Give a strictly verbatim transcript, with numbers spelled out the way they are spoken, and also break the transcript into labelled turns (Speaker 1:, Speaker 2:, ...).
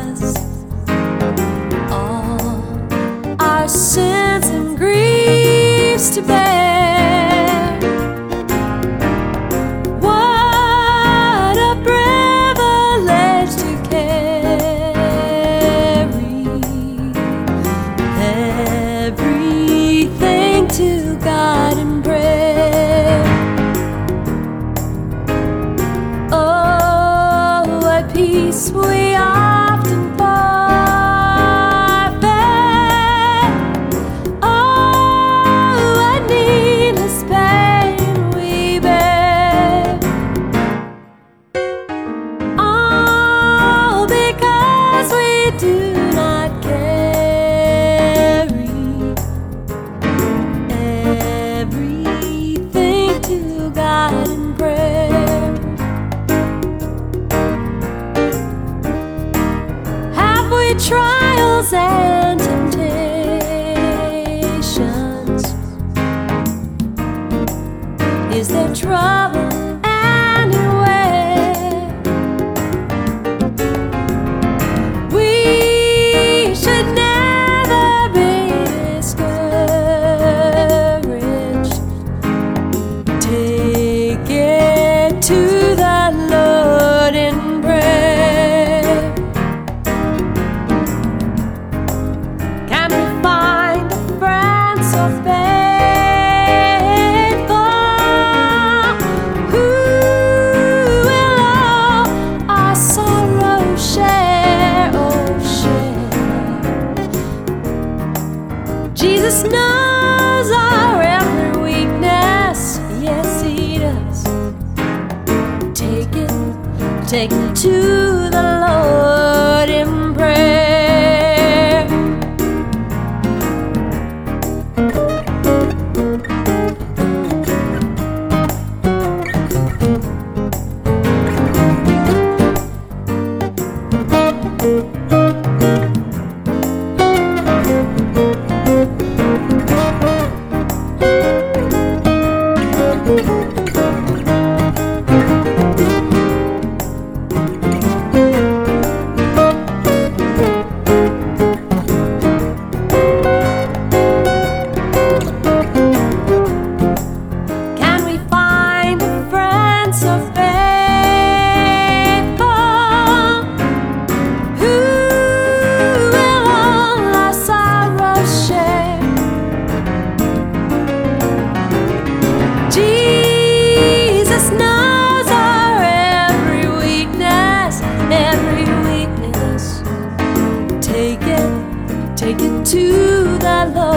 Speaker 1: us all our sins and griefs to bear. What a privilege to carry everything to God in prayer. Oh, what peace we often forfeit. Oh, what needless pain we bear. All because we do not carry everything to God in prayer. Have we trials and temptations? Is there trouble anywhere? We should never be discouraged. Take it to the Lord in prayer. Can we find a friend so faithful who will all our sorrow share? Oh, share. Jesus knows our every weakness. Yes, He does. Take it, take it to the Lord in prayer. Can we find a friend so faithful who will all our sorrows share? Jesus knows our every weakness, every weakness. Take it, take it to the Lord.